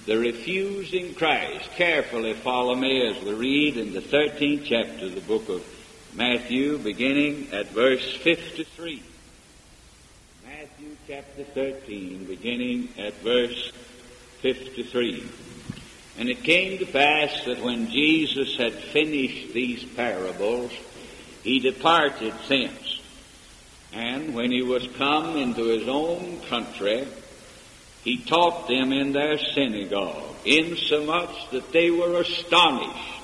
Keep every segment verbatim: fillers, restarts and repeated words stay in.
the refusing Christ. Carefully follow me as we read in the thirteenth chapter of the book of Matthew, beginning at verse fifty-three. Matthew chapter thirteen, beginning at verse fifty-three. And it came to pass that when Jesus had finished these parables, he departed thence. And when he was come into his own country, he taught them in their synagogue, insomuch that they were astonished,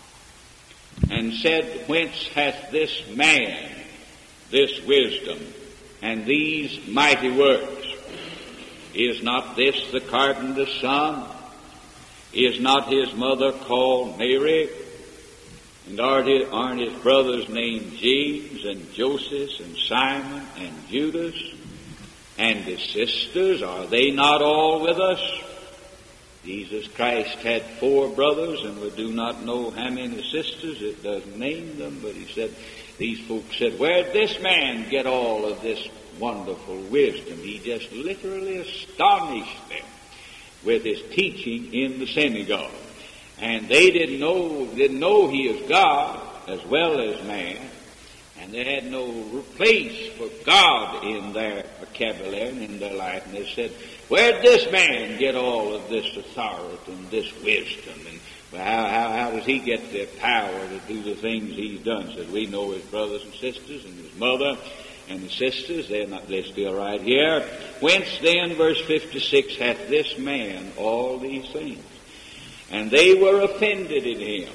and said, Whence hath this man this wisdom and these mighty works? Is not this the carpenter's son? Is not his mother called Mary? And aren't his brothers named James and Joseph and Simon and Judas? And his sisters, are they not all with us? Jesus Christ had four brothers, and we do not know how many sisters. It doesn't name them, but he said, these folks said, where'd this man get all of this wonderful wisdom? He just literally astonished them with his teaching in the synagogue. And they didn't know, didn't know he is God as well as man. And they had no place for God in their vocabulary and in their life. And they said, where'd this man get all of this authority and this wisdom? And well, how, how, how does he get the power to do the things he's done? Said, we know his brothers and sisters and his mother and his sisters. They're not, they're still right here. Whence then, verse fifty-six, hath this man all these things? And they were offended in him.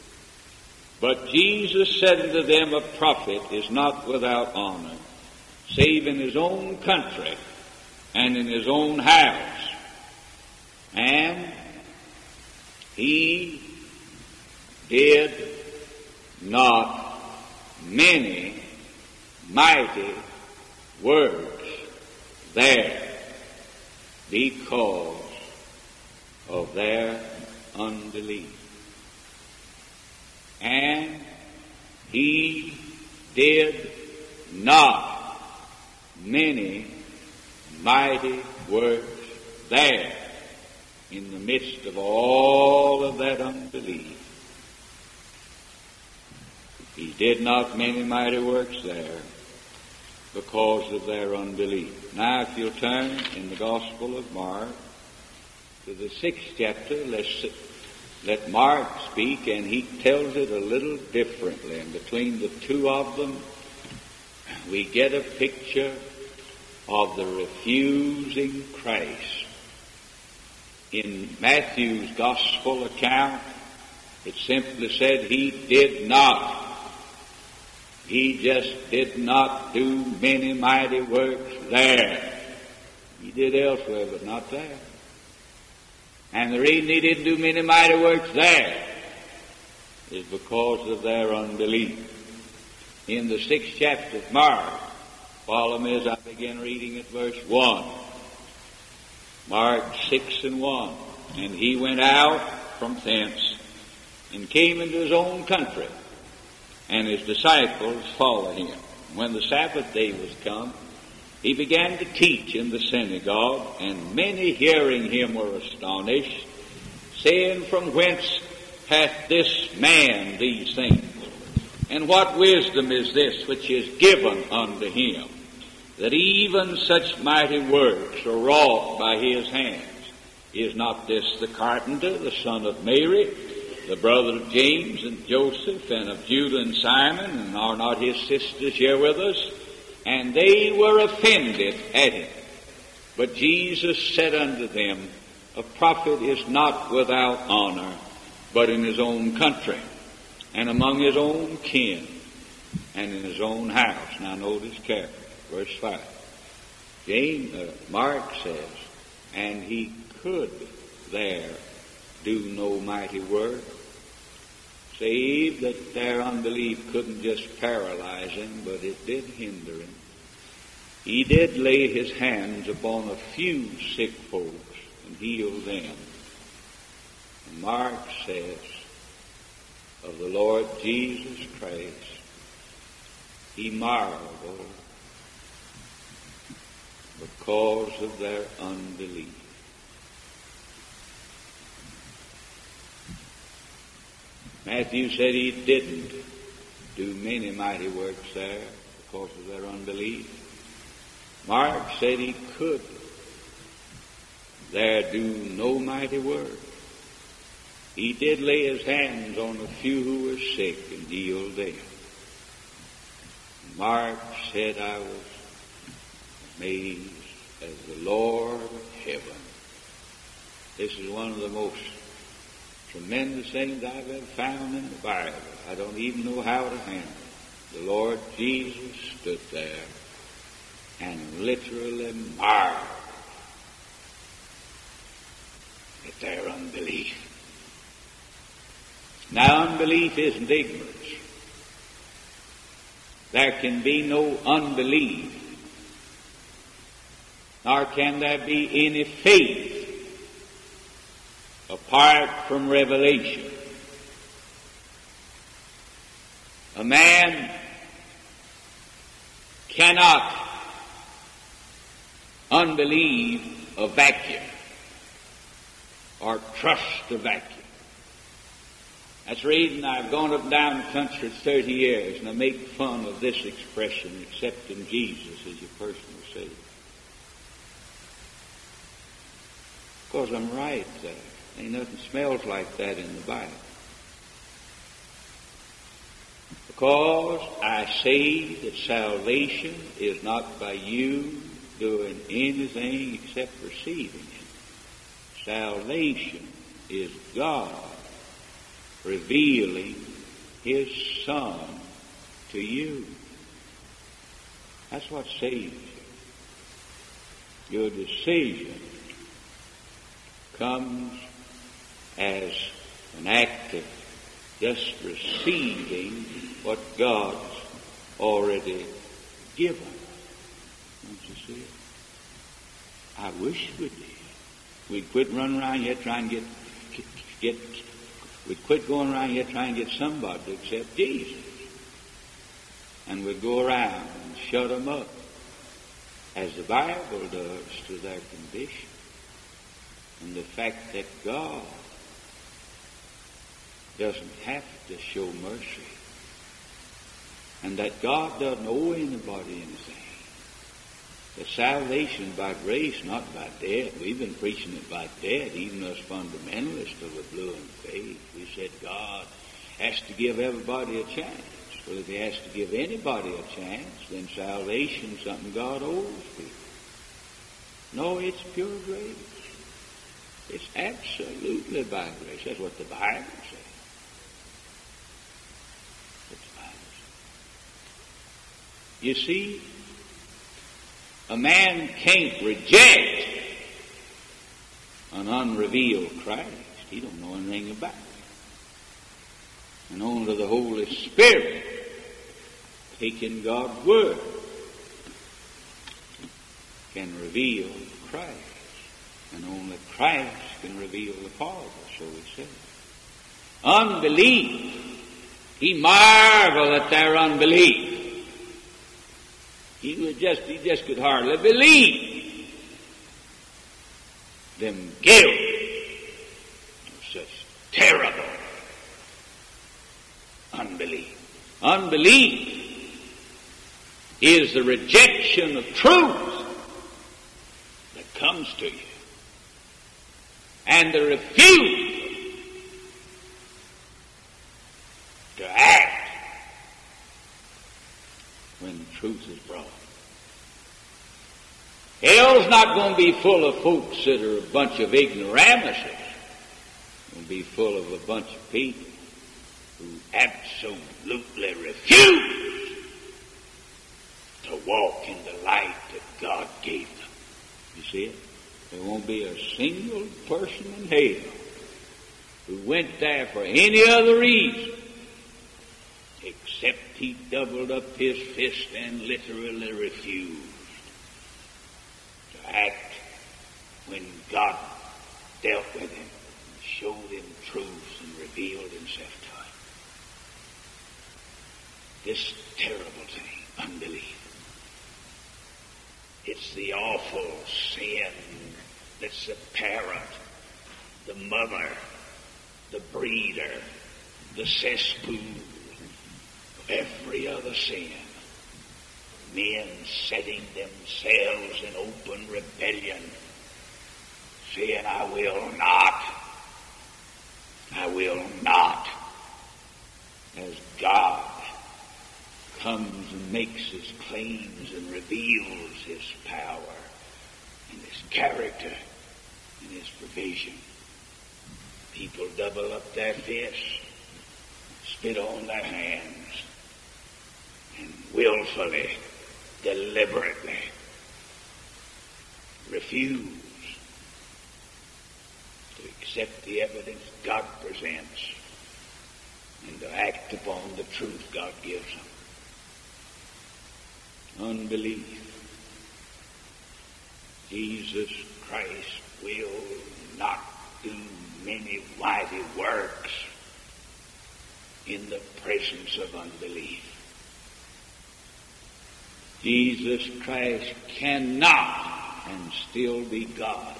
But Jesus said unto them, a prophet is not without honor, save in his own country and in his own house. And he did not many mighty works there because of their unbelief. And he did not many mighty works there in the midst of all of that unbelief. He did not many mighty works there because of their unbelief. Now, if you'll turn in the Gospel of Mark to the sixth chapter, let's let Mark speak, and he tells it a little differently. And between the two of them, we get a picture of the refusing Christ. In Matthew's Gospel account, it simply said he did not. He just did not do many mighty works there. He did elsewhere, but not there. And the reason he didn't do many mighty works there is because of their unbelief. In the sixth chapter of Mark, follow me as I begin reading at verse one. Mark six and one. And he went out from thence and came into his own country, and his disciples followed him. When the Sabbath day was come, he began to teach in the synagogue, and many hearing him were astonished, saying, From whence hath this man these things? And what wisdom is this which is given unto him, that even such mighty works are wrought by his hands? Is not this the carpenter, the son of Mary, the brother of James and Joseph, and of Judah and Simon, and are not his sisters here with us? And they were offended at him. But Jesus said unto them, A prophet is not without honor, but in his own country, and among his own kin, and in his own house. Now notice carefully, verse five. James, uh, Mark says, and he could there do no mighty work, save that their unbelief couldn't just paralyze him, but it did hinder him. He did lay his hands upon a few sick folks and healed them. And Mark says of the Lord Jesus Christ, he marveled because of their unbelief. Matthew said he didn't do many mighty works there because of their unbelief. Mark said he could there do no mighty work. He did lay his hands on a few who were sick and healed them. Mark said, I was amazed as the Lord of heaven. This is one of the most tremendous things I've ever found in the Bible. I don't even know how to handle it. The Lord Jesus stood there and literally marveled at their unbelief. Now, unbelief isn't ignorance. There can be no unbelief, nor can there be any faith apart from revelation. A man cannot unbelieve a vacuum or trust a vacuum. That's the reason I've gone up and down the country for thirty years, and I make fun of this expression, accepting Jesus as your personal Savior. Because I'm right there. Ain't nothing smells like that in the Bible. Because I say that salvation is not by you doing anything except receiving it. Salvation is God revealing His Son to you. That's what saves you. Your decision comes as an act of just receiving what God's already given. Don't you see it? I wish we did. We'd quit running around here trying to get, get, we'd quit going around here trying to get somebody to accept Jesus. And we'd go around and shut them up, as the Bible does, to their condition. And the fact that God doesn't have to show mercy, and that God doesn't owe anybody anything. The salvation by grace, not by debt. We've been preaching it by debt, even us fundamentalists till the blue in faith. We said God has to give everybody a chance. Well, if He has to give anybody a chance, then salvation is something God owes people. No, it's pure grace. It's absolutely by grace. That's what the Bible says. That's the Bible says. You see, a man can't reject an unrevealed Christ. He don't know anything about it. And only the Holy Spirit, taking God's Word, can reveal Christ. And only Christ can reveal the Father, so it says. Unbelief. He marveled at their unbelief. He would just, he just could hardly believe them guilty of such terrible unbelief. Unbelief is the rejection of truth that comes to you, and the refusal to act when truth is brought. Hell's not going to be full of folks that are a bunch of ignoramuses. It's going to be full of a bunch of people who absolutely refuse to walk in the light that God gave them. You see it? There won't be a single person in hell who went there for any other reason except he doubled up his fist and literally refused to act when God dealt with him and showed him truth and revealed Himself to him. This terrible thing, unbelief. It's the awful sin that's the parent, the mother, the breeder, the cesspool of every other sin. Men setting themselves in open rebellion, saying, I will not, I will not, as God comes and makes his claims and reveals his power and his character and his provision. People double up their fists, spit on their hands, and willfully, deliberately refuse to accept the evidence God presents and to act upon the truth God gives them. Unbelief. Jesus Christ will not do many mighty works in the presence of unbelief. Jesus Christ cannot, and still be God,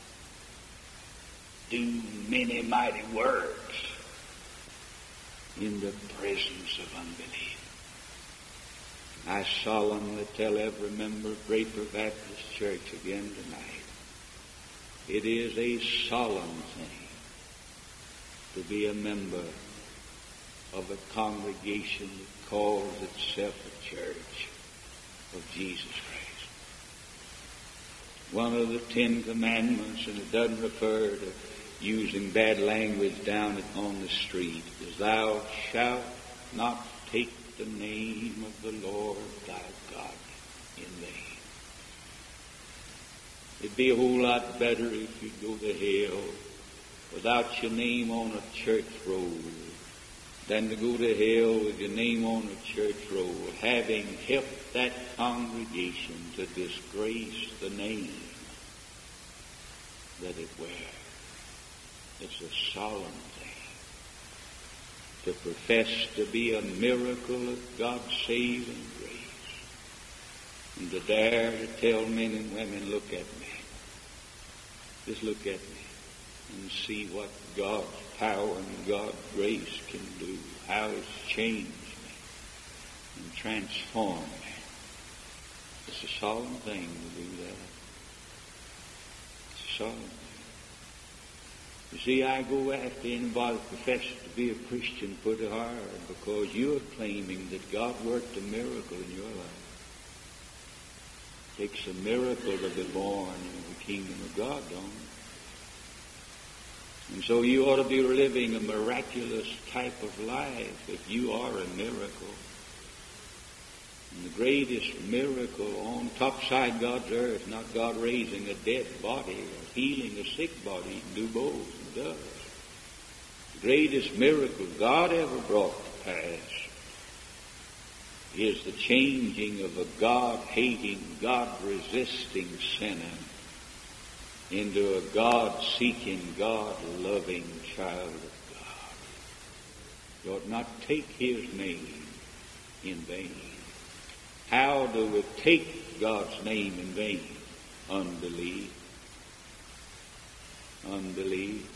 do many mighty works in the presence of unbelief. I solemnly tell every member of Draper Baptist Church again tonight, it is a solemn thing to be a member of a congregation that calls itself a church of Jesus Christ. One of the Ten Commandments, and it doesn't refer to using bad language down on the street, is thou shalt not take the name of the Lord thy God in vain. It'd be a whole lot better if you'd go to hell without your name on a church roll than to go to hell with your name on a church roll, having helped that congregation to disgrace the name that it wears. It's a solemn thing to profess to be a miracle of God's saving grace, and to dare to tell men and women, look at me. Just look at me and see what God's power and God's grace can do, how it's changed me and transformed me. It's a solemn thing to do that. It's a solemn thing. You see, I go after anybody that professes to be a Christian pretty hard because you're claiming that God worked a miracle in your life. It takes a miracle to be born in the kingdom of God, don't it? And so you ought to be living a miraculous type of life if you are a miracle. And the greatest miracle on topside God's earth, not God raising a dead body or healing a sick body, he can do both and does. The greatest miracle God ever brought to pass is the changing of a God-hating, God-resisting sinner into a God-seeking, God-loving child of God. You ought not take his name in vain. How do we take God's name in vain? Unbelief. Unbelief.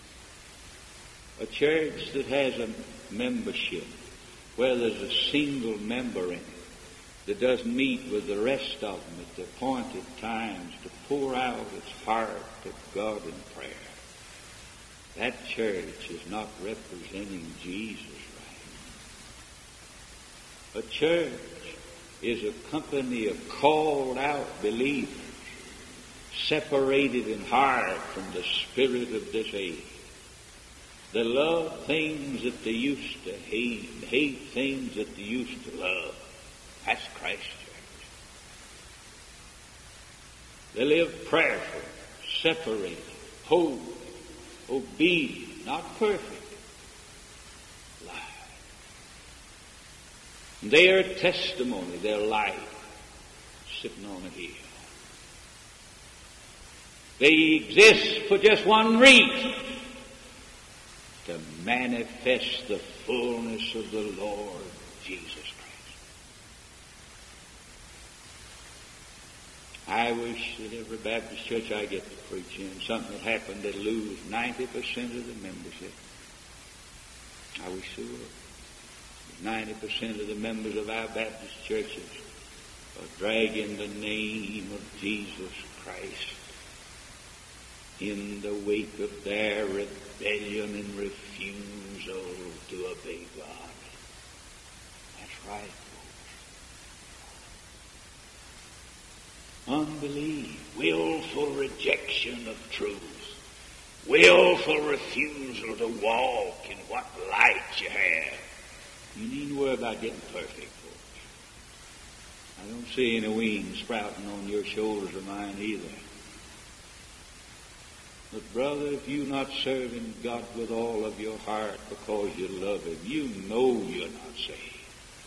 A church that has a membership where there's a single member in it that doesn't meet with the rest of them at the appointed times to pour out its heart to God in prayer. That church is not representing Jesus right. A church is a company of called out believers, separated in heart from the spirit of this age. They love things that they used to hate, and hate things that they used to love. That's Christ's church. They live prayerful, separated, holy, obedient, not perfect lives. Their testimony, their life, sitting on a hill. They exist for just one reason: to manifest the fullness of the Lord Jesus Christ. I wish that every Baptist church I get to preach in, something would happen, they'd lose ninety percent of the membership. I wish they would. Ninety percent of the members of our Baptist churches are dragging the name of Jesus Christ in the wake of their rebellion and refusal to obey God. That's right, folks. Unbelief, willful rejection of truth, willful refusal to walk in what light you have. You needn't worry about getting perfect, folks. I don't see any wings sprouting on your shoulders or mine either. But brother, if you're not serving God with all of your heart because you love Him, you know you're not saved.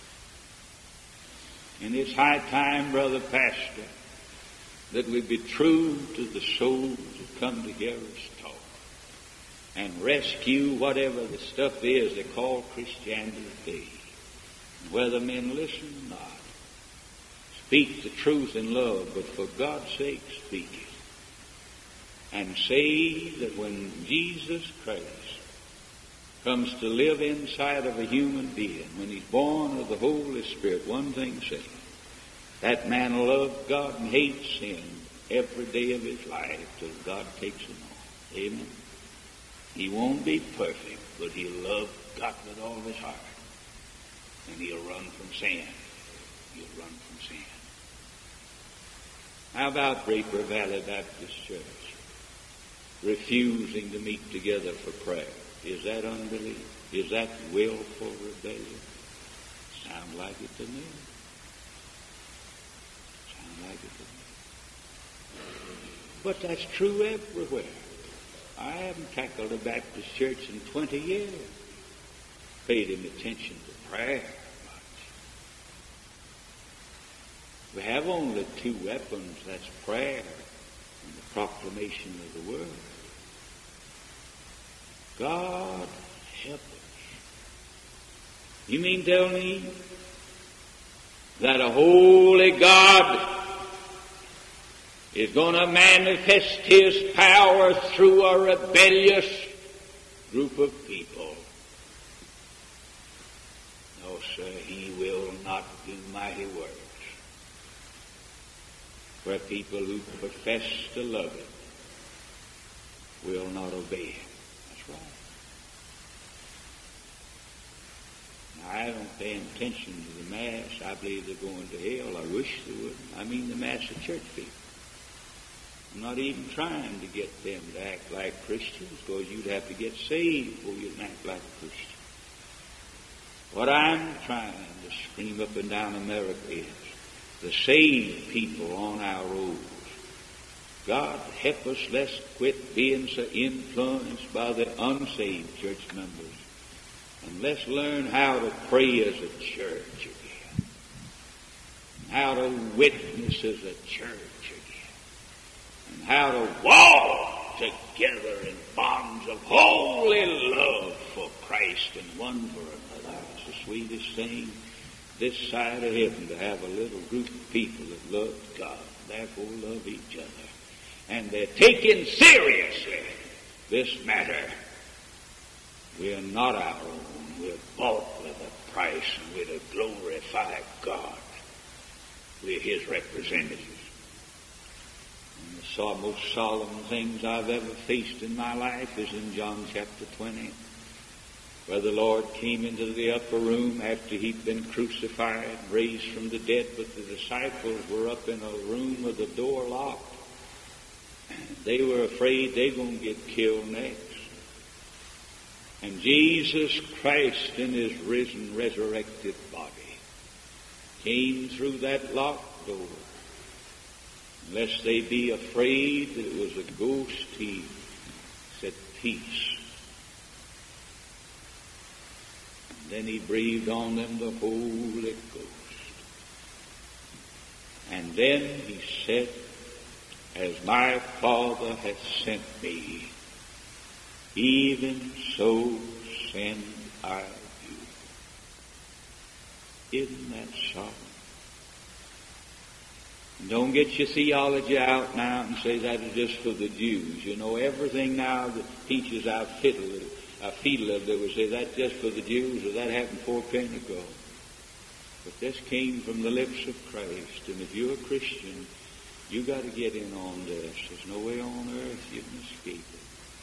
And it's high time, brother pastor, that we be true to the souls that come to hear us talk and rescue whatever the stuff is they call Christianity today. Whether men listen or not, speak the truth in love, but for God's sake speak it. And say that when Jesus Christ comes to live inside of a human being, when He's born of the Holy Spirit, one thing says, that man will love God and hate sin every day of his life till God takes him on. Amen. He won't be perfect, but he'll love God with all his heart. And he'll run from sin. He'll run from sin. How about Draper Valley Baptist Church refusing to meet together for prayer? Is that unbelief? Is that willful rebellion? Sound like it to me. Sound like it to me. But that's true everywhere. I haven't tackled a Baptist church in twenty years. Paid him attention to prayer much. We have only two weapons, that's prayer and the proclamation of the Word. God help us. You mean tell me that a holy God is going to manifest His power through a rebellious group of people? No, sir, He will not do mighty works where people who profess to love Him will not obey Him. That's right. Now, I don't pay attention to the Mass. I believe they're going to hell. I wish they would. I mean the Mass of church people. I'm not even trying to get them to act like Christians, because you'd have to get saved before you can act like a Christian. What I'm trying to scream up and down America is the saved people on our roads. God help us, let's quit being so influenced by the unsaved church members. And let's learn how to pray as a church again. How to witness as a church. And how to walk together in bonds of holy love for Christ and one for another. It's the sweetest thing this side of heaven to have a little group of people that love God, therefore love each other. And they're taking seriously this matter. We are not our own. We're bought with a price, and we're to glorify God. We're His representatives. The most solemn things I've ever faced in my life is in John chapter twenty, where the Lord came into the upper room after He'd been crucified, raised from the dead, but the disciples were up in a room with the door locked. They were afraid they were going to get killed next. And Jesus Christ in His risen, resurrected body came through that locked door. Lest they be afraid that it was a ghost, He said, peace. And then He breathed on them the Holy Ghost. And then He said, as my Father hath sent me, even so send I you. Isn't that solemn? Don't get your theology out now and say that is just for the Jews. You know, everything now that teaches our fiddle I feel that they would say that's just for the Jews, or that happened before Pentecost. But this came from the lips of Christ, and if you're a Christian, you got to get in on this. There's no way on earth you can escape it.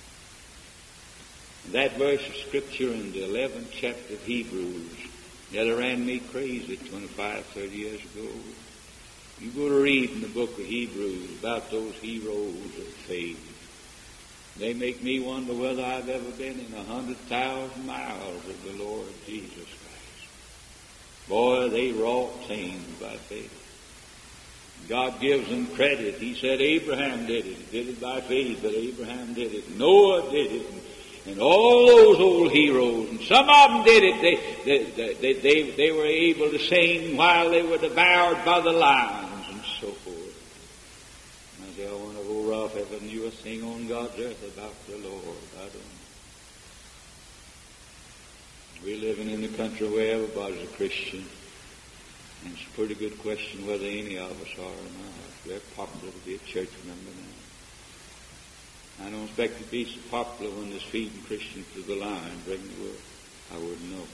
And that verse of Scripture in the eleventh chapter of Hebrews nearly ran me crazy twenty-five, thirty years ago. You go to read in the book of Hebrews about those heroes of faith. They make me wonder whether I've ever been in a hundred thousand miles of the Lord Jesus Christ. Boy, they wrought things by faith. God gives them credit. He said Abraham did it. He did it by faith, but Abraham did it. Noah did it. And, and all those old heroes. And some of them did it. They, they, they, they, they were able to sing while they were devoured by the lions and so forth. And I say, I wonder if old Ralph ever knew a thing on God's earth about the Lord. I don't know. We're living in a country where everybody's a Christian. And it's a pretty good question whether any of us are or not. It's very popular to be a church member now. I don't expect to be so popular when there's feeding Christians to the lion, bring the word. I wouldn't know.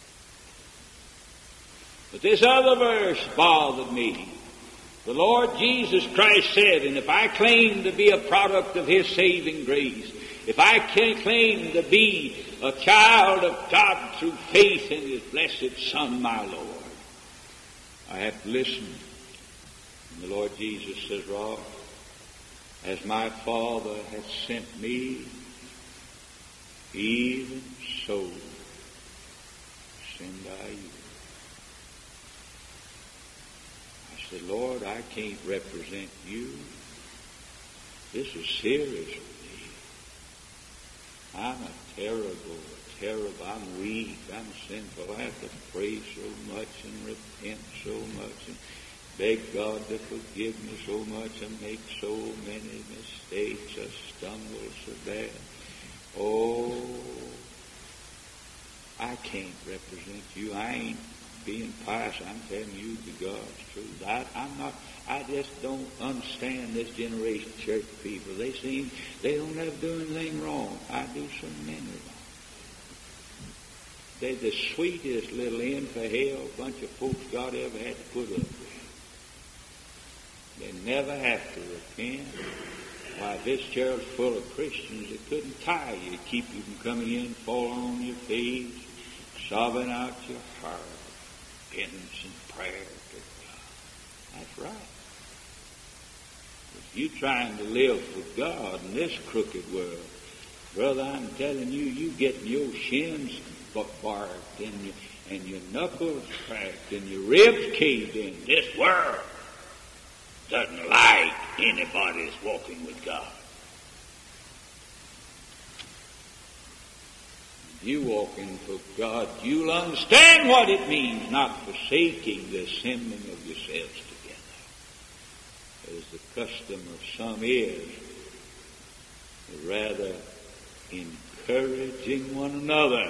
But this other verse bothered me. The Lord Jesus Christ said, and if I claim to be a product of His saving grace, if I can claim to be a child of God through faith in His blessed Son, my Lord, I have to listen. And the Lord Jesus says, Rob, as my Father hath sent me, even so send I you. I said, Lord, I can't represent you. This is serious for me. I'm a terrible, terrible, I'm weak, I'm sinful. I have to pray so much and repent so much and beg God to forgive me so much and make so many mistakes. I stumble so bad. Oh, I can't represent you. I ain't being pious. I'm telling you the God's truth. I, I'm not, I just don't understand this generation of church people. They seem, they don't ever do anything wrong. I do so many wrong. They're the sweetest little in for hell bunch of folks God ever had to put up with. They never have to repent. Why, this church full of Christians that couldn't tire you, keep you from coming in, fall on your face, sobbing out your heart, repentance and prayer to God. That's right. If you trying to live for God in this crooked world, brother, I'm telling you, you getting your shins barked and your, and your knuckles cracked and your ribs caved in. This world doesn't like anybody that's walking with God. If you walking for God, you'll understand what it means not forsaking the assembling of yourselves together, as the custom of some is, but rather encouraging one another.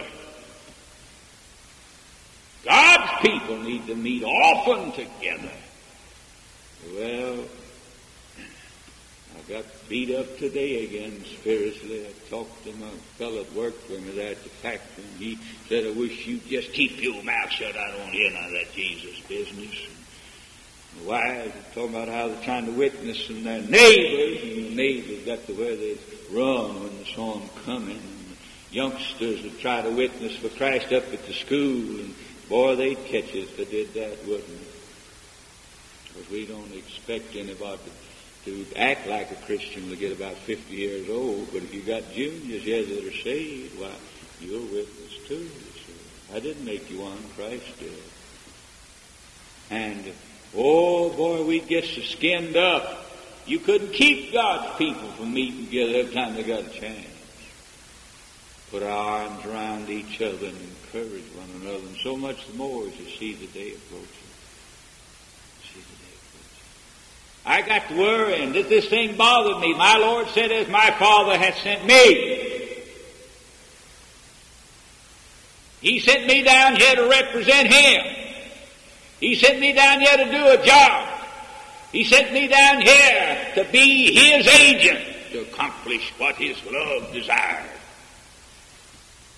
God's people need to meet often together. Well, I got beat up today again spiritually. I talked to my fellow that worked for me there at the factory, and he said, I wish you'd just keep your mouth shut. I don't want to hear none of that Jesus business. And the wives are talking about how they're trying to witness and their neighbors, and the neighbors got to where they run when they saw them coming. And the youngsters would try to witness for Christ up at the school, and boy, they'd catch us if they did that, wouldn't they? Because we don't expect anybody to, to act like a Christian to get about fifty years old. But if you got juniors here that are saved, why, you're a witness too. So I didn't make you one, Christ did. And, oh boy, we'd get so skinned up. You couldn't keep God's people from meeting together every time they got a chance. Put our arms around each other and encourage one another. And so much the more as you see the day approaching. I got to worrying that this thing bothered me. My Lord said, as my Father hath sent me. He sent me down here to represent Him. He sent me down here to do a job. He sent me down here to be His agent to accomplish what His love desired.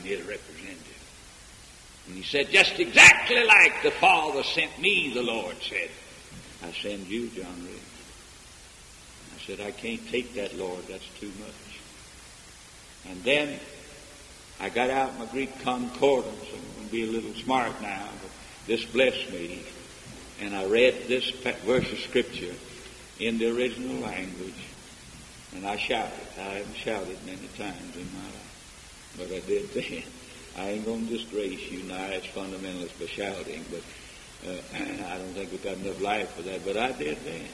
his representative. And he said, just exactly like the Father sent me, the Lord said, I send you, John Reed. I said, I can't take that, Lord. That's too much. And then I got out my Greek concordance. I'm going to be a little smart now, but this blessed me. And I read this verse of Scripture in the original language, and I shouted. I haven't shouted many times in my life, but I did then. I ain't going to disgrace you now as fundamentalists for shouting, but uh, I don't think we've got enough life for that, but I did then.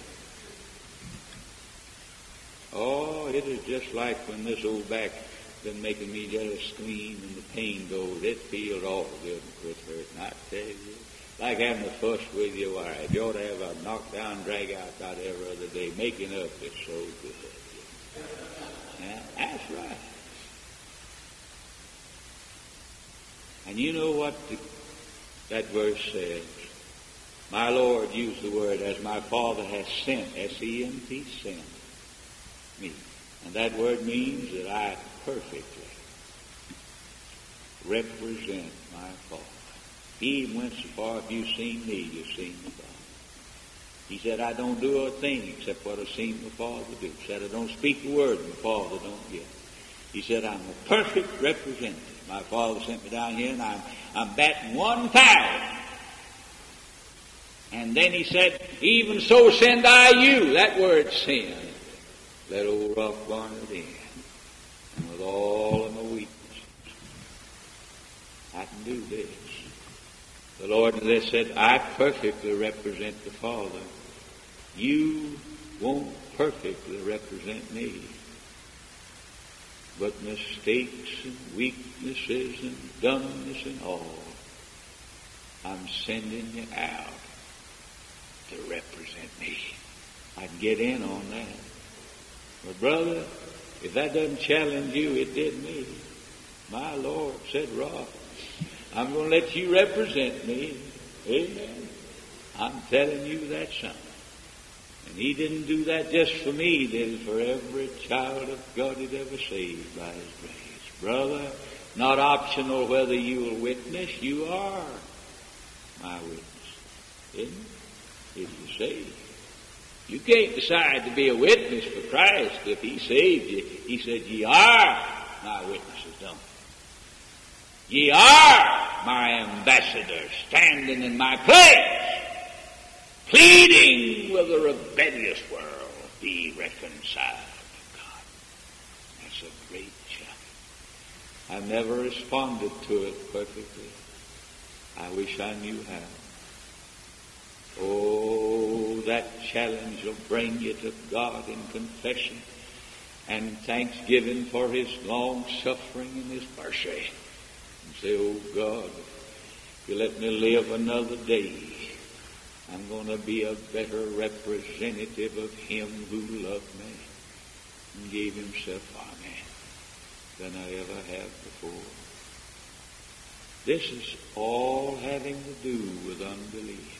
Oh, it is just like when this old back been making me just scream and the pain goes. It feels all good and quit hurting. I tell you, like having a fuss with your wife. You ought to have a knockdown, drag out about every other day. Making up is so good. Yeah, that's right. And you know what the, that verse says? My Lord used the word, as my Father has sent, S E N T, sent me. And that word means that I perfectly represent my Father. He even went so far, if you've seen me, you've seen the Father. He said, I don't do a thing except what I've seen my Father do. He said, I don't speak the word my Father don't get. He said, I'm a perfect representative. My Father sent me down here, and I'm, I'm batting one thousand. And then he said, even so send I you. That word send. Let old Ralph Barnard in. And with all of my weaknesses, I can do this. The Lord said, I perfectly represent the Father. You won't perfectly represent me. But mistakes and weaknesses and dumbness and all, I'm sending you out to represent me. I can get in on that. But brother, if that doesn't challenge you, it did me. My Lord said, Rob, I'm going to let you represent me. Amen. I'm telling you that something. And he didn't do that just for me. He did it for every child of God he'd ever saved by his grace. Brother, not optional whether you will witness. You are my witness. Isn't it? If you saved. You can't decide to be a witness for Christ if he saved you. He said, ye are my witnesses, don't you? Ye are my ambassadors standing in my place, pleading with a rebellious world, be reconciled to God. That's a great challenge. I've never responded to it perfectly. I wish I knew how. Oh, that challenge will bring you to God in confession and thanksgiving for his long suffering and his mercy. And say, oh God, if you let me live another day, I'm going to be a better representative of him who loved me and gave himself for me than I ever have before. This is all having to do with unbelief.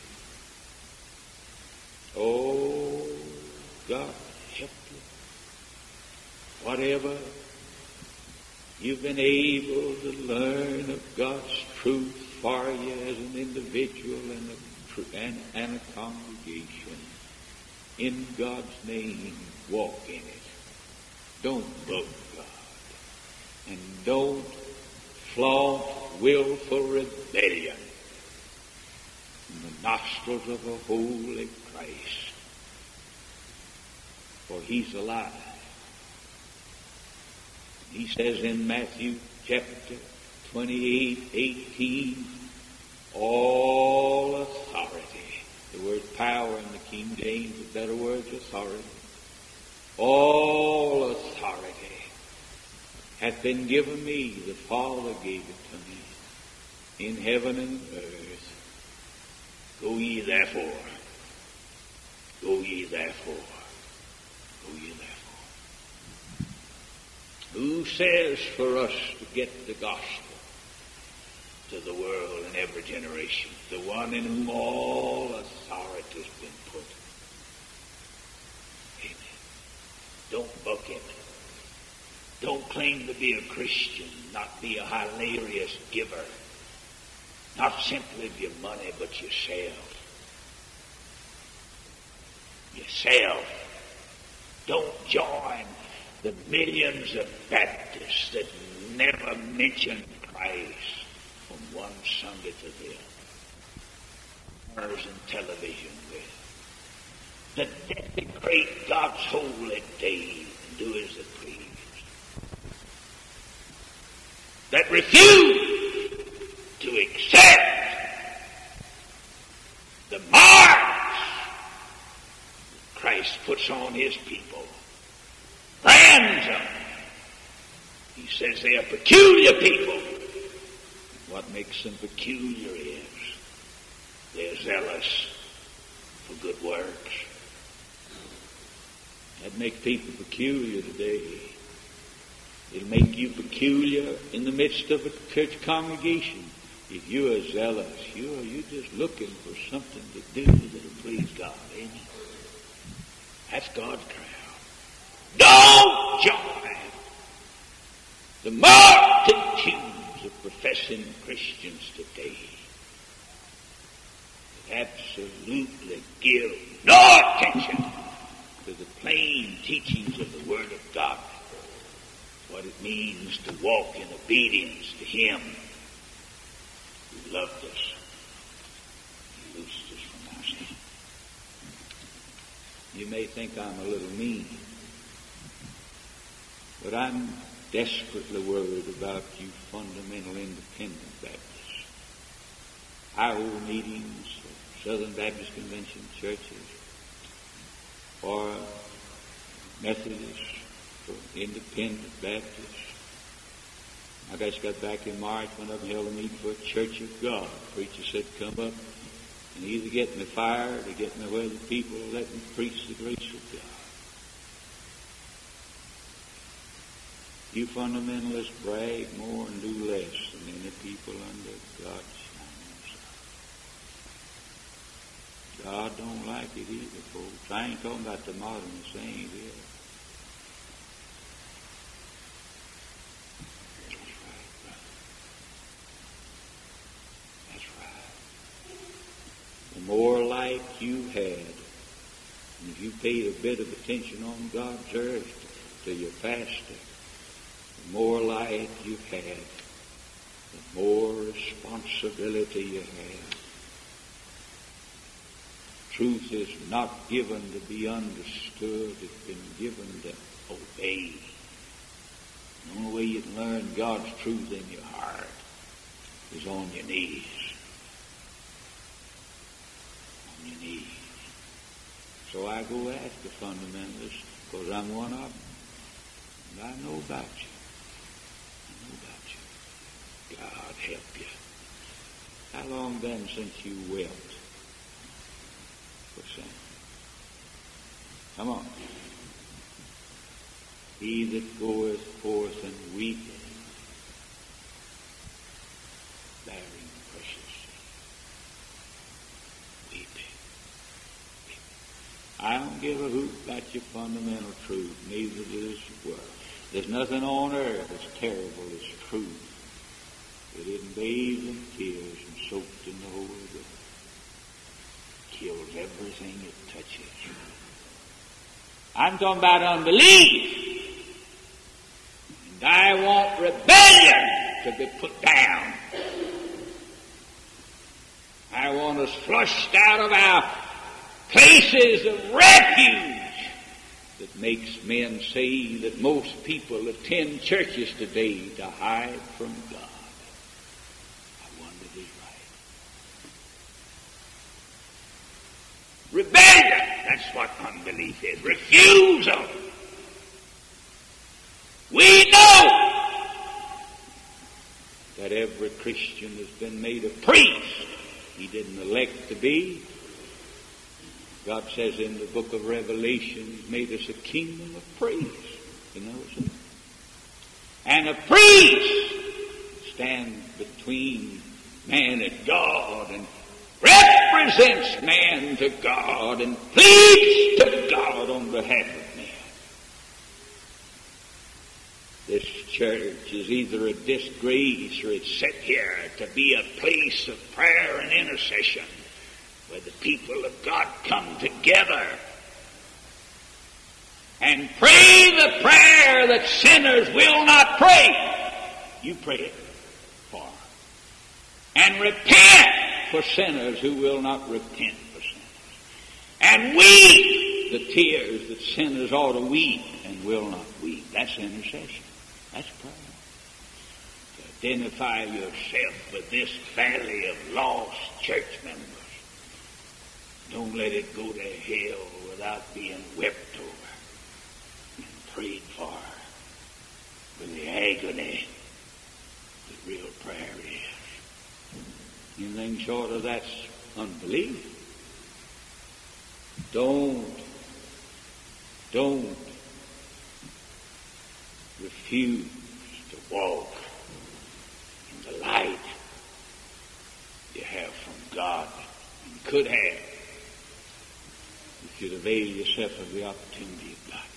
Oh, God, help you. Whatever you've been able to learn of God's truth for you as an individual and a, and, and a congregation, in God's name, walk in it. Don't bug God. And don't flaunt willful rebellion in the nostrils of a holy Christ. For he's alive. He says in Matthew chapter twenty-eight, eighteen, all authority. The word power in the King James, the better word is authority. All authority hath been given me. The Father gave it to me. In heaven and earth. Go ye therefore. Go ye therefore. Go ye therefore. Who says for us to get the gospel to the world in every generation? The one in whom all authority has been put. Amen. Don't buck him. Don't claim to be a Christian, not be a hilarious giver. Not simply of your money, but yourself. Yourself. Don't join the millions of Baptists that never mention Christ from one Sunday to the other. Cameras and television with. That desecrate God's holy day and do as they please. That refuse to accept the marks Christ puts on his people. Brands them. He says they are peculiar people. What makes them peculiar is they're zealous for good works. That makes people peculiar today. It'll make you peculiar in the midst of a church congregation. If you are zealous, you are you're just looking for something to do that'll please God, ain't you? That's God's crowd. Don't join the multitudes of professing Christians today that absolutely give no attention to the plain teachings of the Word of God, what it means to walk in obedience to Him who loved us. He loosed us from our sin. You may think I'm a little mean, but I'm desperately worried about you fundamental independent Baptists. I hold meetings of Southern Baptist Convention churches, or Methodists, for independent Baptists. I just got back in March, went up and held a meeting for a Church of God. The preacher said, come up and either get me fired or get me where the people will let me preach the grace of God. You fundamentalists brag more and do less than any people under God's shining sun. God don't like it either, folks. I ain't talking about the modernists, they ain't here. The more light you had, and if you paid a bit of attention on God's earth to your pastor, the more light you had, the more responsibility you have. Truth is not given to be understood, it's been given to obey. The only way you can learn God's truth in your heart is on your knees. On your knees. So I go after fundamentalists because I'm one of them. And I know about you. I know about you. God help you. How long been since you wept for sin? Come on. He that goeth forth and weepeth, bearing precious seed. Weeping. Weeping. I don't give a hoot about your fundamental truth, neither does the world. There's nothing on earth as terrible as truth. It isn't bathed in tears and soaked in the Holy Ghost. Kills everything it touches. I'm talking about unbelief. And I want rebellion to be put down. I want us flushed out of our places of refuge that makes men say that most people attend churches today to hide from God. I wonder if he's right. Rebellion, that's what unbelief is. Refusal. We know that every Christian has been made a priest. He didn't elect to be. God says in the book of Revelation, He's made us a kingdom of priests. You know what I'm saying? And a priest stands between man and God and represents man to God and pleads to God on behalf of man. church is either a disgrace or it's set here to be a place of prayer and intercession where the people of God come together and pray the prayer that sinners will not pray. You pray it for. And repent for sinners who will not repent for sinners. And weep the tears that sinners ought to weep and will not weep. That's intercession. That's prayer. To identify yourself with this valley of lost church members. Don't let it go to hell without being wept over and prayed for with the agony that real prayer is. Anything short of that's unbelief. Don't, don't refuse to walk in the light you have from God and could have if you'd avail yourself of the opportunity of God.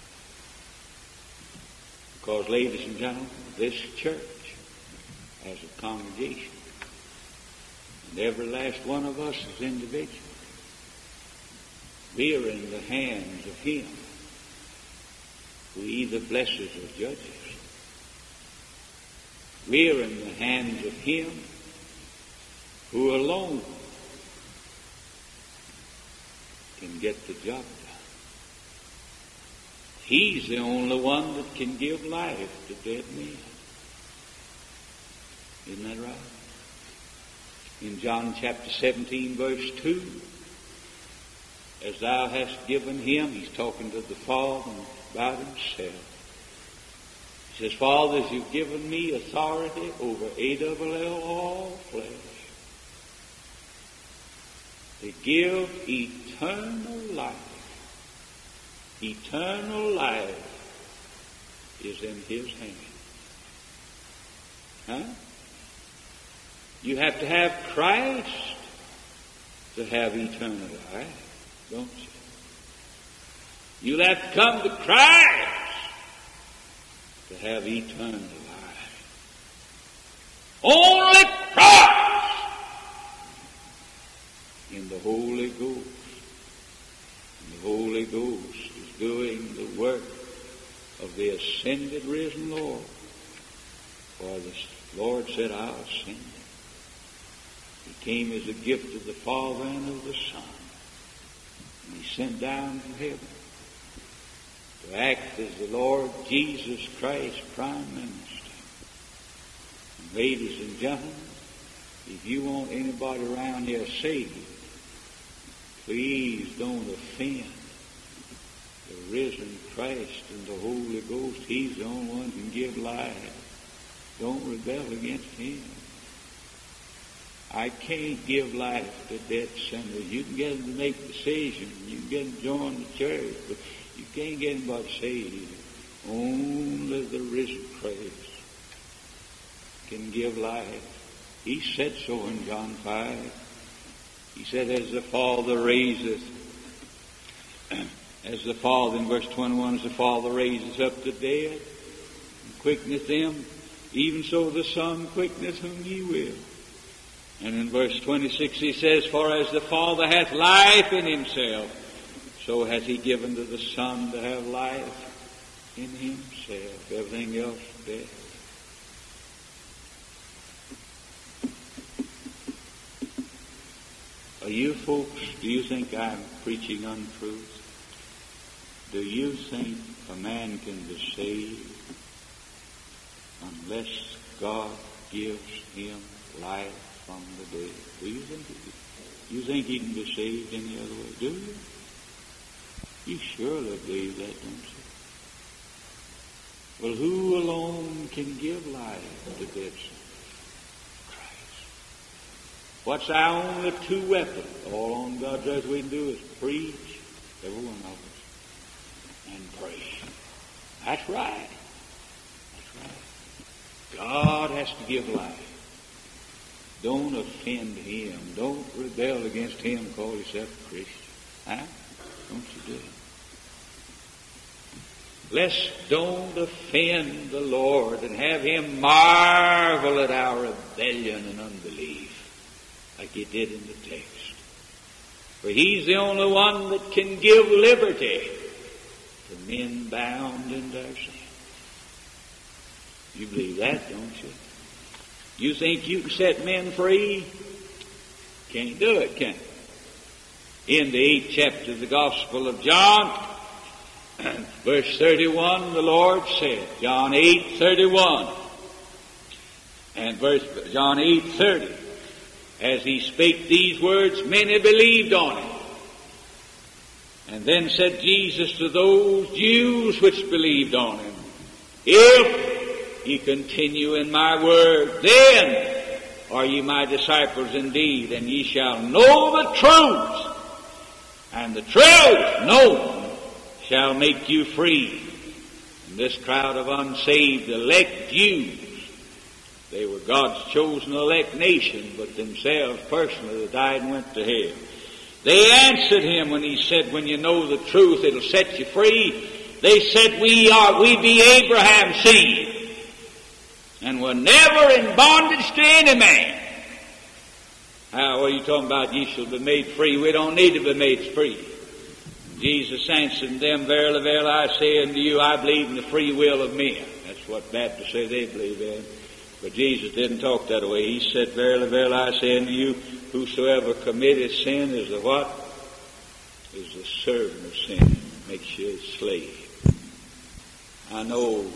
Because, ladies and gentlemen, this church as a congregation, and every last one of us as individuals, we are in the hands of Him who either blesses or judges. We are in the hands of Him who alone can get the job done. He's the only one that can give life to dead men. Isn't that right? In John chapter seventeen, verse two, as thou hast given him, he's talking to the Father about himself. He says, Father, as you've given me authority over A W L, all flesh, to give eternal life. Eternal life is in His hand. Huh? You have to have Christ to have eternal life, don't you? You'll have to come to Christ to have eternal life. Only Christ in the Holy Ghost. And the Holy Ghost is doing the work of the ascended, risen Lord. For the Lord said, I'll send him. He came as a gift of the Father and of the Son. And He sent down from heaven to act as the Lord Jesus Christ, Prime Minister. And ladies and gentlemen, if you want anybody around here saved, please don't offend the risen Christ and the Holy Ghost. He's the only one who can give life. Don't rebel against Him. I can't give life to dead sinners. You can get them to make decisions. You can get them to join the church. But you can't get anybody saved. Only the risen Christ can give life. He said so in John five. He said, as the Father raiseth, as the Father, in verse twenty-one, as the Father raises up the dead, and quickeneth them, even so the Son quickeneth whom He will. And in verse twenty-six he says, for as the Father hath life in Himself, so hath He given to the Son to have life in Himself. Everything else death. Are you folks, do you think I'm preaching untruth? Do you think a man can be saved unless God gives him life from the dead? Do you think he, you think he can be saved any other way? Do you? You surely believe that, don't you? Well, who alone can give life to dead sinners? What's our only two weapons? All on God's earth we can do is preach, every one of us, and pray. That's right. That's right. God has to give life. Don't offend Him. Don't rebel against Him and call yourself a Christian. Huh? Don't you do it. Let's don't offend the Lord and have Him marvel at our rebellion and unbelief like He did in the text. For He's the only one that can give liberty to men bound in their sin. You believe that, don't you? You think you can set men free? Can't do it, can you? In the eighth chapter of the Gospel of John, verse thirty-one, the Lord said, John eight thirty-one, and verse John eight thirty, as He spake these words, many believed on Him. And then said Jesus to those Jews which believed on Him, if ye continue in my word, then are ye my disciples indeed, and ye shall know the truth, and the truth known shall make you free. And this crowd of unsaved elect Jews, they were God's chosen elect nation, but themselves personally died and went to hell. They answered Him when He said, when you know the truth, it'll set you free. They said, we are, we be Abraham's seed, and we're never in bondage to any man. How, what are you talking about? Ye shall be made free. We don't need to be made free. Jesus answered them, verily, verily, I say unto you, I believe in the free will of men. That's what Baptists say they believe in. But Jesus didn't talk that way. He said, verily, verily, I say unto you, whosoever committeth sin is the what? Is the servant of sin. Makes you a slave. I know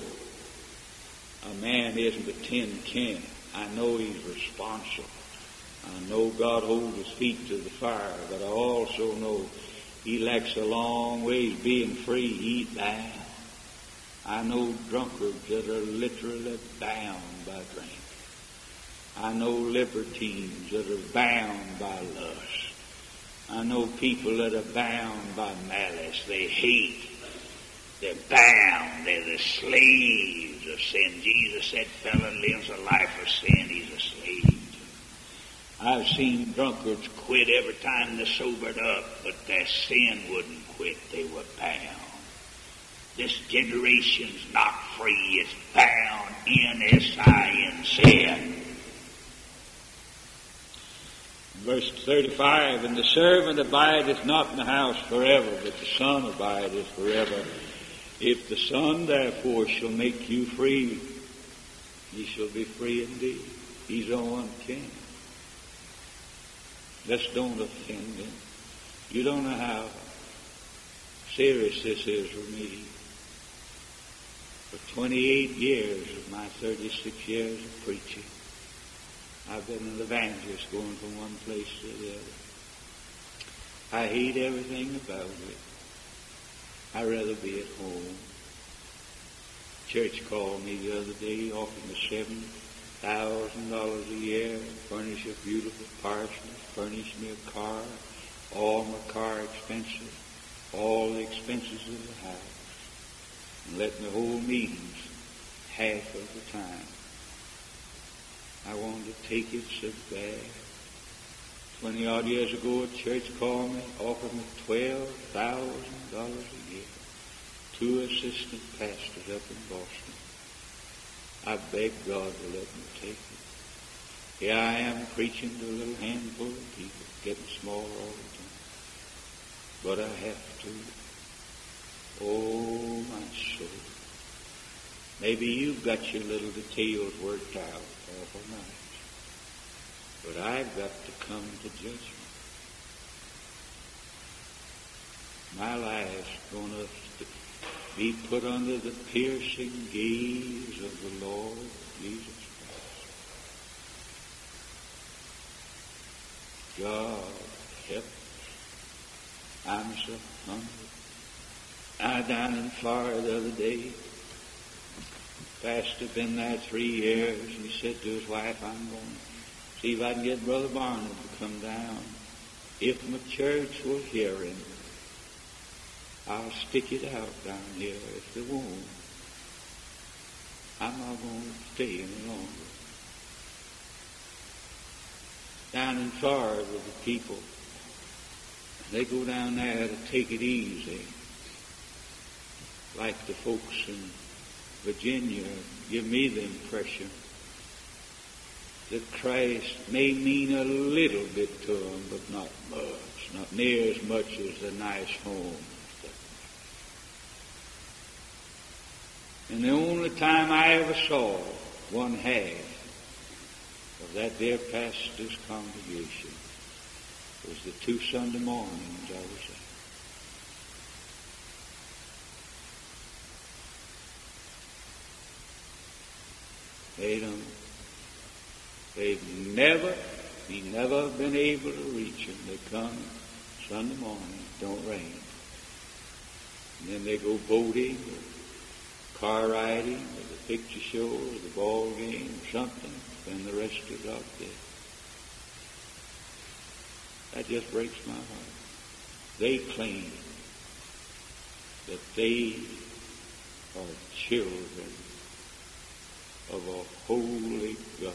a man isn't a tin can. I know he's responsible. I know God holds his feet to the fire, but I also know he lacks a long ways being free. Eat thou. I know drunkards that are literally bound by drink. I know libertines that are bound by lust. I know people that are bound by malice. They hate. They're bound. They're the slaves of sin. Jesus said, felon lives a life of sin. He's a slave. I've seen drunkards quit every time they sobered up, but their sin wouldn't quit. They were bound. This generation's not free. It's bound in S I N sin. Verse thirty-five, and the servant abideth not in the house forever, but the Son abideth forever. If the Son therefore shall make you free, ye shall be free indeed. He's the one king. Let's don't offend Him. You don't know how serious this is for me. For twenty-eight years of my thirty-six years of preaching, I've been an evangelist going from one place to the other. I hate everything about it. I'd rather be at home. Church called me the other day, offered me seven thousand dollars a year, furnish a beautiful parsonage, furnish me a car, all my car expenses, all the expenses of the house, and let me hold meetings half of the time. I wanted to take it so bad. Twenty odd years ago, a church called me, offered me twelve thousand dollars a year. Two assistant pastors up in Boston. I begged God to let me take it. Here I am preaching to a little handful of people, getting smaller all the time. But I have to. Oh, my soul. Maybe you've got your little details worked out awful nice. But I've got to come to judgment. My life's going to be put under the piercing gaze of the Lord Jesus Christ. God help us. I'm so hungry. I down in Florida the other day. Pastor been there three years, and he said to his wife, I'm going to see if I can get Brother Barnum to come down. If my church will hear him, I'll stick it out down here. If they won't, I'm not going to stay any longer. Down in Florida with the people, they go down there to take it easy. like the folks in Virginia give me the impression that Christ may mean a little bit to them, but not much, not near as much as a nice home. And the only time I ever saw one half of that there pastor's congregation was the two Sunday mornings I was there. They don't, they've never, he never been able to reach them. They come Sunday morning, don't rain. And then they go boating, or car riding, or the picture show, or the ball game, or something. Then the rest of it out there. That just breaks my heart. They claim that they are children of a holy God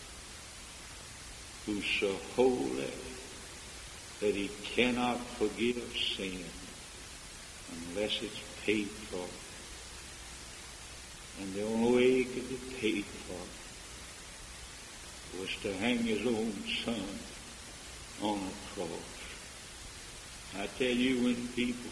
who's so holy that he cannot forgive sin unless it's paid for. And the only way he could be paid for was to hang his own son on a cross. I tell you, when people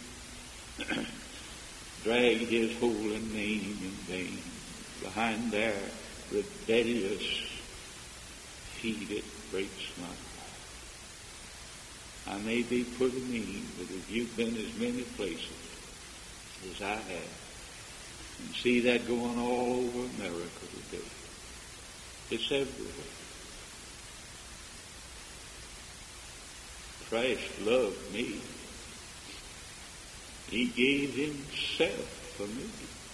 drag his holy name in vain behind their rebellious feet, it breaks my heart. I may be pretty mean, but if you've been as many places as I have, and see that going all over America today, it's everywhere. Christ loved me. He gave himself for me.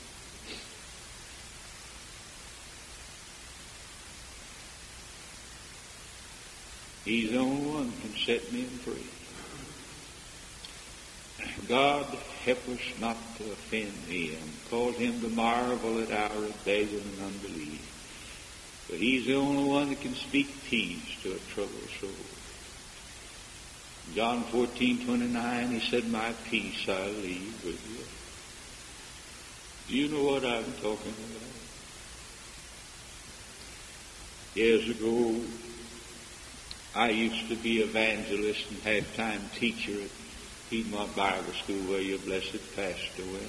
He's the only one who can set me free. God, help us not to offend him, cause him to marvel at our rebellion and unbelief. But he's the only one that can speak peace to a troubled soul. John fourteen twenty-nine, he said, my peace I leave with you. Do you know what I'm talking about? Years ago, I used to be evangelist and half-time teacher at Piedmont Bible School where your blessed passed away.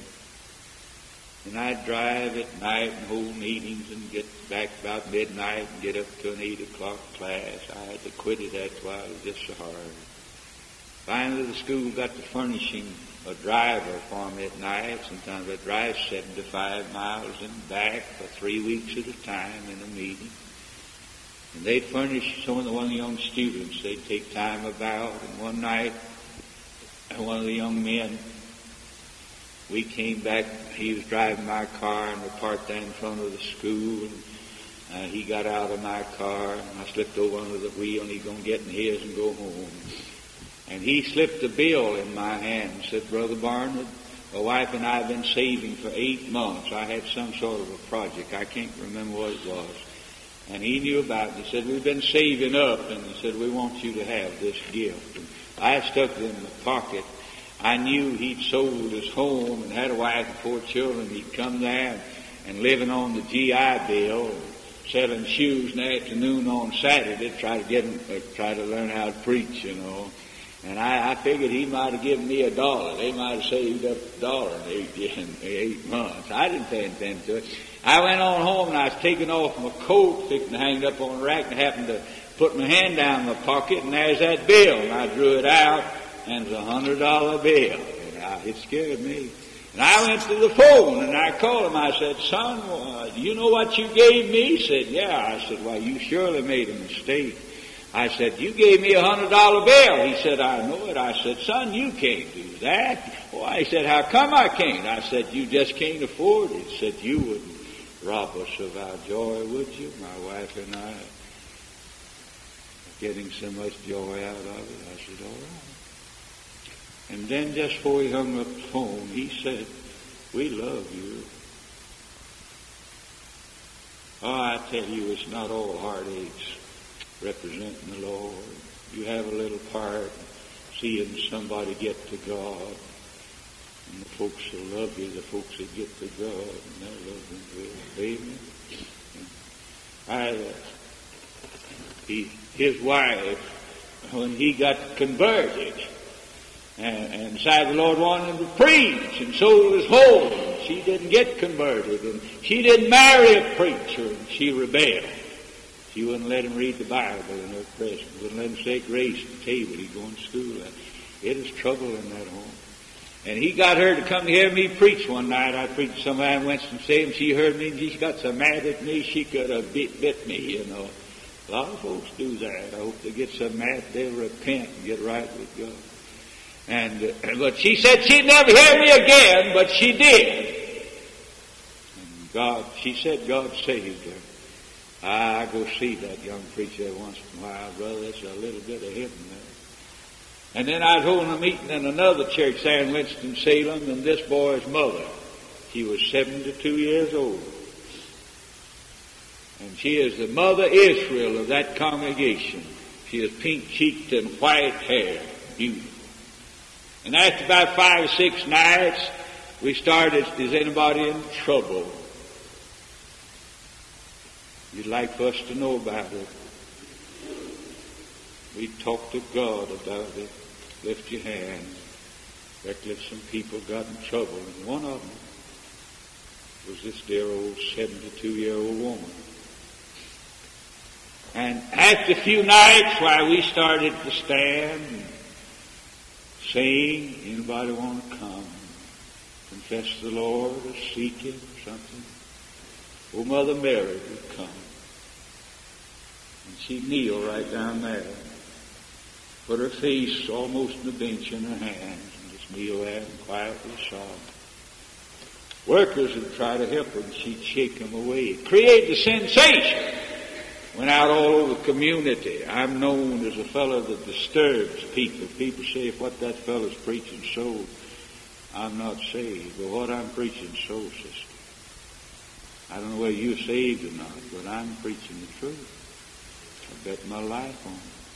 And I'd drive at night and hold meetings and get back about midnight and get up to an eight o'clock class. I had to quit it after a while. It was just so hard. Finally, the school got to furnishing a driver for me at night. Sometimes I'd drive seventy-five miles and back for three weeks at a time in a meeting. And they'd furnish some of the one of the young students they'd take time about. And one night, one of the young men, we came back. He was driving my car, and we parked there in front of the school. And uh, he got out of my car, and I slipped over under the wheel, and he's going to get in his and go home. And he slipped a bill in my hand and said, Brother Barnard, my wife and I have been saving for eight months. I had some sort of a project. I can't remember what it was. And he knew about it. He said, we've been saving up. And he said, we want you to have this gift. And I stuck it in my pocket. I knew he'd sold his home and had a wife and four children. He'd come there and living on the G I Bill, and selling shoes in the afternoon on Saturday, try to get him, uh, try to learn how to preach, you know. And I, I figured he might have given me a dollar. They might have saved up a dollar in eight, in eight months. I didn't pay attention to it. I went on home and I was taking off my coat, fixing to hang it up on the rack, and I happened to put my hand down in my pocket, and there's that bill. And I drew it out, and it was a hundred dollar bill. And I, it scared me. And I went to the phone and I called him. I said, son, uh, you know what you gave me? He said, yeah. I said, well, you surely made a mistake. I said, you gave me a hundred dollar bill. He said, I know it. I said, son, you can't do that. Why? He said, how come I can't? I said, you just can't afford it. He said, you wouldn't rob us of our joy, would you? My wife and I are getting so much joy out of it. I said, all right. And then just before he hung up the phone, he said, we love you. Oh, I tell you, it's not all heartaches representing the Lord. You have a little part seeing somebody get to God. And the folks will love you, the folks that get to God, and they'll love them well. Amen. I, uh, he, his wife, when he got converted, and, and decided the Lord wanted him to preach, and sold his home, she didn't get converted, and she didn't marry a preacher, and she rebelled. She wouldn't let him read the Bible in her presence, wouldn't let him say grace at the table. He'd go to school. It was trouble in that home. And he got her to come to hear me preach one night. I preached somewhere in Winston-Salem. She heard me, and she got so mad at me, she could have bit, bit me, you know. A lot of folks do that. I hope they get so mad they'll repent and get right with God. And uh, but she said she'd never hear me again, but she did. And God, she said God saved her. I go see that young preacher once in a while, brother. That's a little bit of heaven there. And then I was holding a meeting in another church there in Winston-Salem, and this boy's mother, she was seventy-two years old. And she is the Mother Israel of that congregation. She is pink-cheeked and white-haired, beautiful. And after about five or six nights, we started, is anybody in trouble? You'd like for us to know about it. We talked to God about it. Lift your hand. Reckon some people got in trouble, and one of them was this dear old seventy-two-year-old woman. And after a few nights, why, we started to stand and sing. Anybody want to come? Confess the Lord or seek Him or something? Oh, Mother Mary would come. And she'd kneel right down there, put her face almost in the bench in her hands, and just kneel there and quietly sob. Workers would try to help her, and she'd shake them away. It created a sensation. Went out all over the community. I'm known as a fellow that disturbs people. People say, if what that fellow's preaching so, I'm not saved. But what I'm preaching so, sister. I don't know whether you're saved or not, but I'm preaching the truth. I bet my life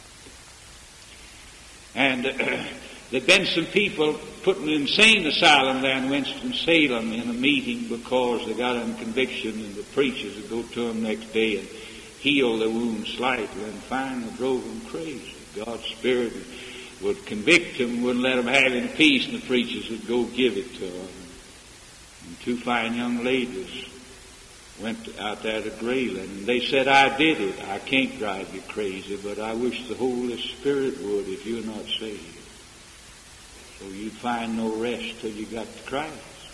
on it. And uh, there'd been some people put in an insane asylum there in Winston-Salem in a meeting because they got on conviction, and the preachers would go to them next day and heal the wound slightly, and finally drove them crazy. God's Spirit would convict them, wouldn't let them have any peace, and the preachers would go give it to them. And two fine young ladies went out there to Grayling, and they said, I did it. I can't drive you crazy, but I wish the Holy Spirit would if you're not saved. So you'd find no rest till you got to Christ.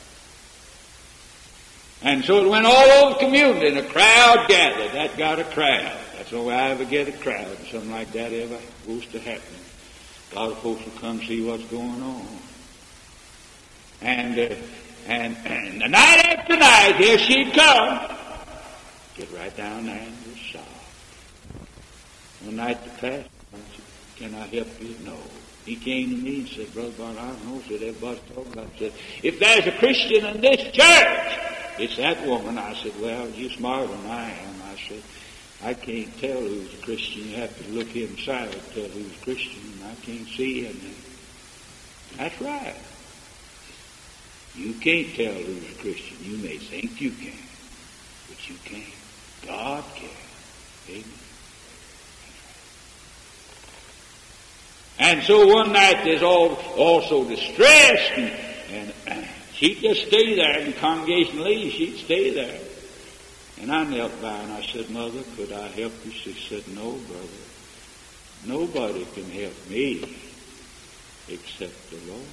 And so it went all over the community, and a crowd gathered. That got a crowd. That's the only way I ever get a crowd. Something like that ever goes to happen. A lot of folks will come see what's going on. And, uh, and, and the night after night, here she'd come. Get right down there and just sob. One night the pastor said, can I help you? No. He came to me and said, Brother Barnard, I don't know, said, everybody's talking about it. Said, if there's a Christian in this church, it's that woman. I said, well, you're smarter than I am. I said, I can't tell who's a Christian. You have to look inside to tell who's a Christian, and I can't see him. That's right. You can't tell who's a Christian. You may think you can, but you can't. God can. Amen. And so one night there's all, also distress, and, and she'd just stay there, and the congregation lady, she'd stay there. And I knelt by and I said, Mother, could I help you? She said, no, brother. Nobody can help me except the Lord.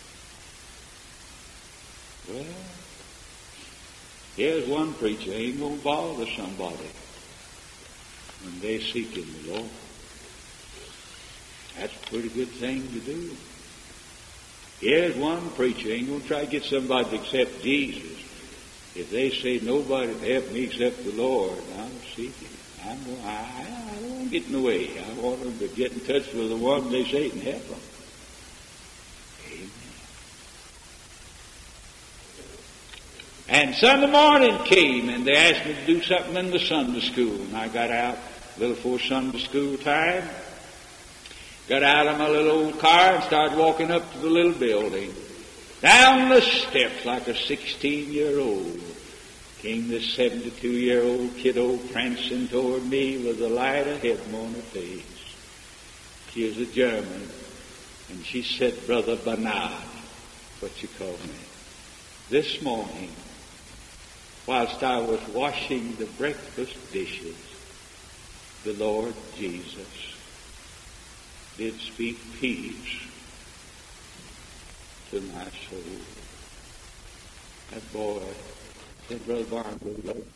Well, here's one preacher ain't going to bother somebody when they're seeking the Lord. That's a pretty good thing to do. Here's one preacher ain't going to try to get somebody to accept Jesus. If they say nobody can help me except the Lord, I'm seeking. I'm going, I, I don't want to get in the way. I want them to get in touch with the one they say can help them. Amen. And Sunday morning came, and they asked me to do something in the Sunday school. And I got out a little before Sunday school time. Got out of my little old car and started walking up to the little building. Down the steps like a sixteen-year-old came this seventy-two-year-old kiddo prancing toward me with the light ahead on her face. She was a German, and she said, Brother Bernard, what you call me, this morning, whilst I was washing the breakfast dishes, the Lord Jesus did speak peace to my soul. That boy said, Brother Barnes,